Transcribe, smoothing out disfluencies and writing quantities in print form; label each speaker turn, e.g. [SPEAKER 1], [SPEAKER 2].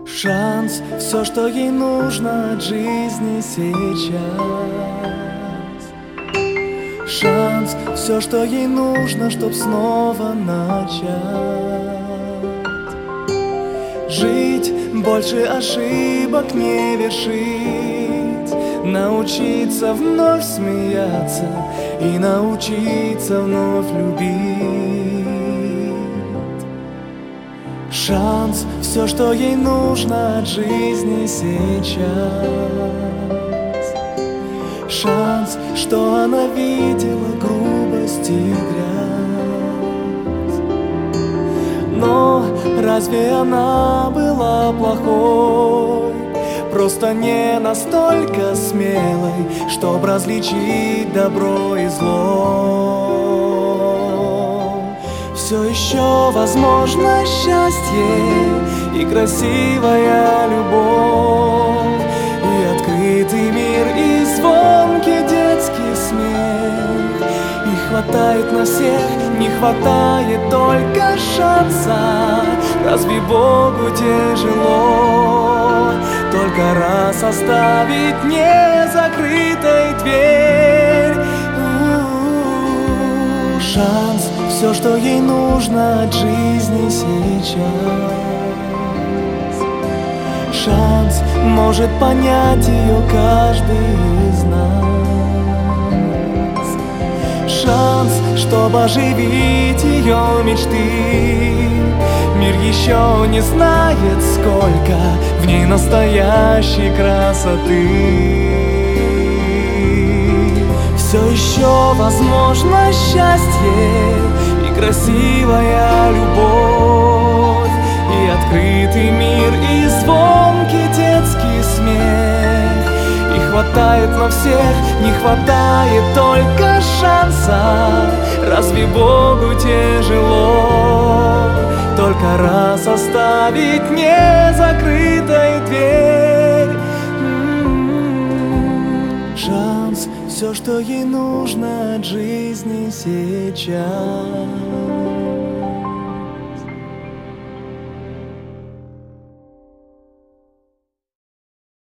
[SPEAKER 1] Шанс, все, что ей нужно от жизни сейчас. Шанс, все, что ей нужно, чтоб снова начать жить, больше ошибок не вершить, научиться вновь смеяться и научиться вновь любить. Шанс, все, что ей нужно от жизни сейчас. Шанс, что она видела грубость и грязь. Но разве она была плохой? Просто не настолько смелой, чтоб различить добро и зло. Все еще возможно счастье и красивая любовь, и открытый мир, и звонкий детский смех. И хватает на всех, не хватает только шанса. Разве Богу тяжело только раз оставить незакрытой дверь? Шанс, все, что ей нужно от жизни сейчас. Шанс, может понять ее каждый из нас. Шанс, чтобы оживить ее мечты. Мир еще не знает, сколько в ней настоящей красоты. Все еще возможно счастье и красивая любовь, и открытый мир, и звонкий детский смех. И хватает на всех, не хватает только шанса. Разве Богу тяжело только раз оставить незакрытой дверь? Шанс, все, что ей нужно от жизни сейчас.